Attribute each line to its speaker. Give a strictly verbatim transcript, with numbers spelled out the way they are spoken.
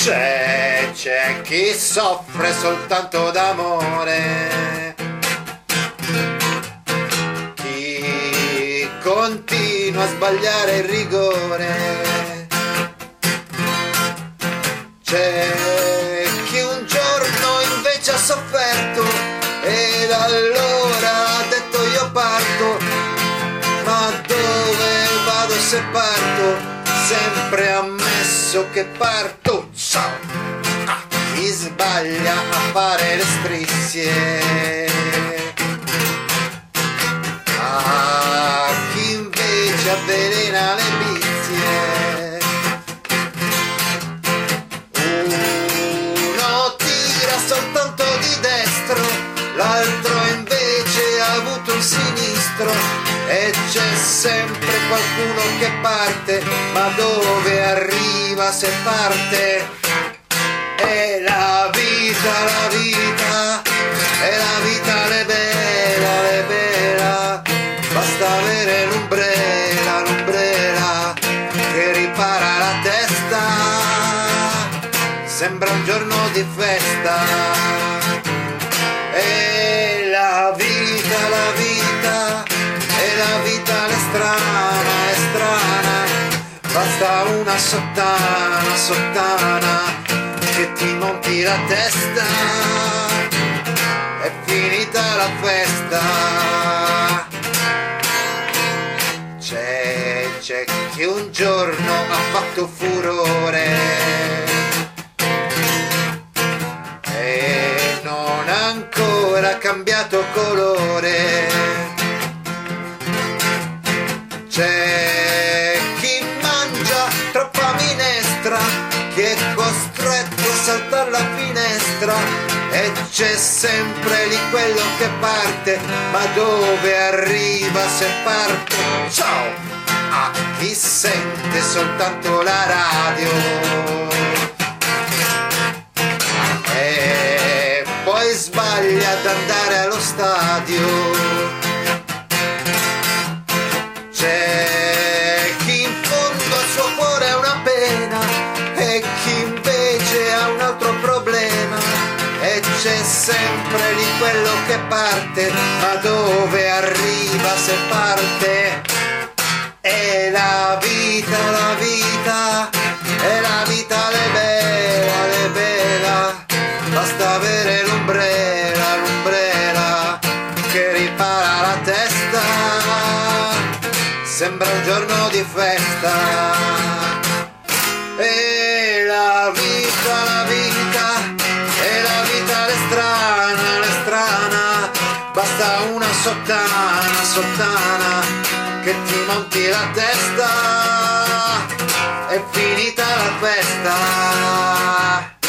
Speaker 1: C'è, c'è chi soffre soltanto d'amore, chi continua a sbagliare il rigore. C'è chi un giorno invece ha sofferto ed allora ha detto io parto, ma dove vado se parto? Sempre ammesso che parto. Ciao a chi sbaglia a fare le strisce, a chi invece avvelena le vizie. Uno tira soltanto di destro, l'altro invece ha avuto un sinistro. E c'è sempre qualcuno che parte, ma dove arriva se parte? È la vita, la vita, è la vita le bella, le bella. Basta avere l'ombrella, l'ombrella che ripara la testa. Sembra un giorno di festa. È la vita, la vita, e la vita è strana, è strana. Basta una sottana, sottana che ti monti la testa. È finita la festa. C'è, c'è chi un giorno ha fatto furore e non ha ancora cambiato colore. C'è chi mangia troppa minestra, chi è costretto a saltare la finestra. E c'è sempre lì quello che parte, ma dove arriva se parte? Ciao a chi sente soltanto la radio e poi sbaglia ad andare allo stadio. C'è chi in fondo al suo cuore ha una pena e chi invece ha un altro problema. E c'è sempre lì quello che parte, ma dove arriva se parte? È la vita, la vita, è la vita le bella, le bella. Basta avere l'ombrella, l'ombrella che ripara la testa. Sembra un giorno di festa. E la vita, la vita, e la vita è strana, è strana. Basta una sottana, sottana che ti monti la testa. È finita la festa.